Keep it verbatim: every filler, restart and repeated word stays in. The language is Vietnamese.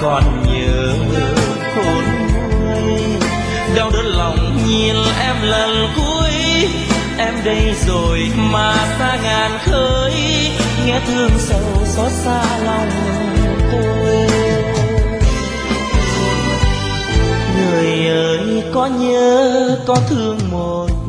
còn nhớ khôn nguôi. Đau đớn lòng nhìn em lần cuối, em đây rồi mà xa ngàn khơi, nghe thương sầu xót xa lòng tôi. Người ơi có nhớ có thương một